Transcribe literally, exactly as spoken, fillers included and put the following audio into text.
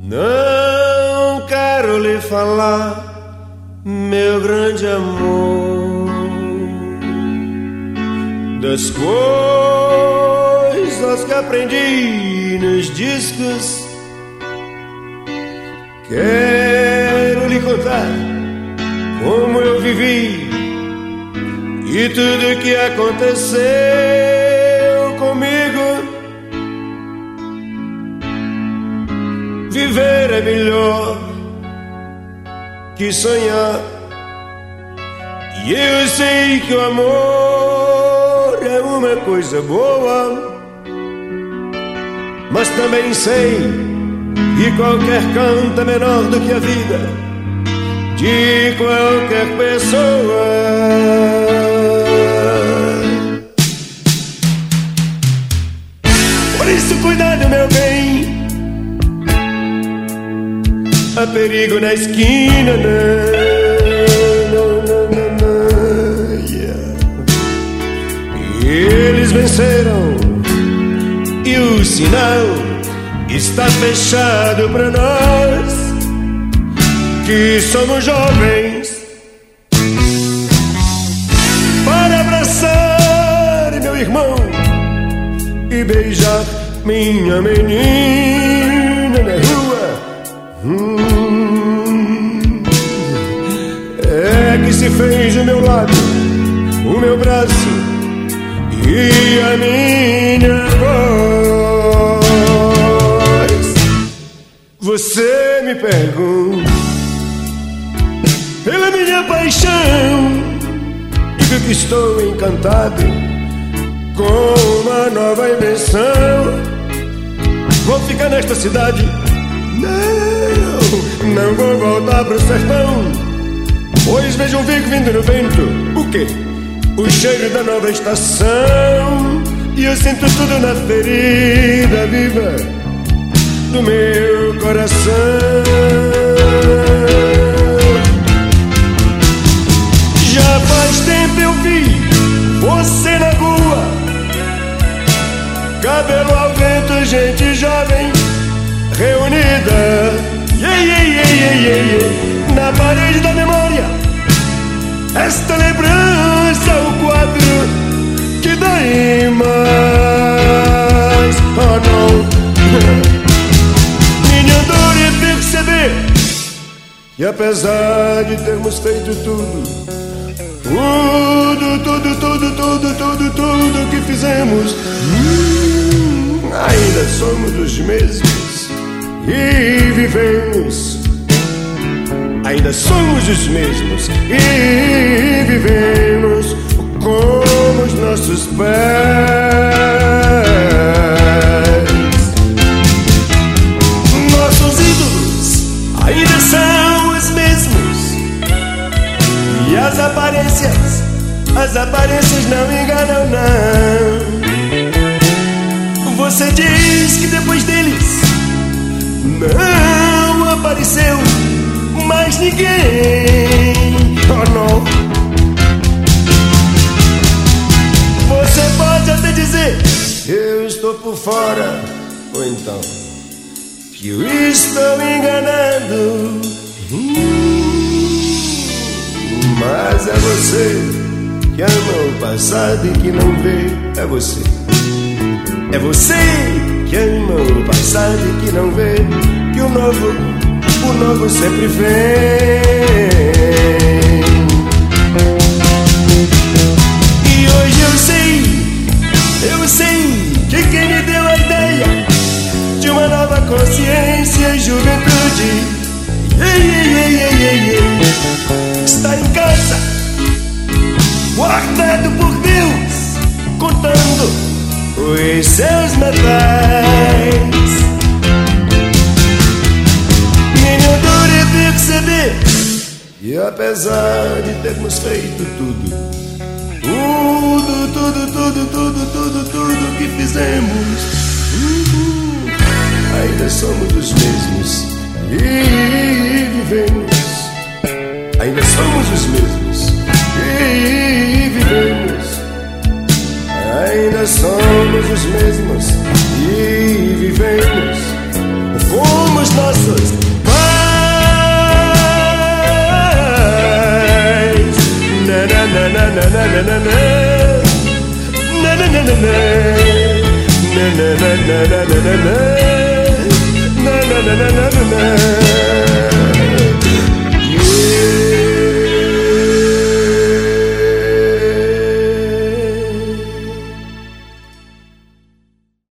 Não quero lhe falar, meu grande amor, das coisas que aprendi nos discos. Quero lhe contar como eu vivi e tudo que aconteceu comigo. Viver é melhor que sonhar, e eu sei que o amor é uma coisa boa, mas também sei que qualquer canto é menor do que a vida de qualquer pessoa. Por isso cuidado, meu bem, há perigo na esquina, não, não, não, não, não, yeah. Eles venceram e o sinal está fechado pra nós que somos jovens, para abraçar meu irmão e beijar minha menina na rua. Hum, é que se fez o meu lado, o meu braço e a minha voz. Você me pergunta pela minha paixão, digo que estou encantado com uma nova invenção. Vou ficar nesta cidade, não, não vou voltar pro sertão, pois vejo um bico vindo no vento. O quê? O cheiro da nova estação, e eu sinto tudo na ferida viva do meu coração. Já faz tempo eu vi você na rua, cabelo ao vento, gente jovem reunida, yeah, yeah, yeah, yeah, yeah, yeah. Na parede da memória, esta lembrança, o quadro que dá em mais. Oh não, minha dor é perceber que apesar de termos feito tudo, tudo, tudo, tudo, tudo, tudo, tudo que fizemos, hum, ainda somos os mesmos e vivemos. Ainda somos os mesmos e vivemos como os nossos pais. Nossos ídolos ainda são os mesmos, e as aparências, as aparências não enganam, não. Você diz que depois deles não apareceu mais ninguém. Oh não. Você pode até dizer eu estou por fora, ou então que eu estou enganado, hum, mas é você que ama o passado e que não vê. É você, é você que ama o passado e que não vê que o novo, o novo sempre vem. E hoje eu sei, eu sei que quem me deu a ideia de uma nova consciência e juventude, yeah, yeah, yeah, yeah, yeah, está em casa, guardado por Deus, contando os seus metais. Minha dor é perceber que apesar de termos feito tudo, tudo, tudo, tudo, tudo, tudo, tudo que fizemos, uh, ainda somos os mesmos e vivemos. Ainda somos os mesmos e vivemos. Ainda somos os mesmos e vivemos como os nossos na na na na na na na na na na na na na.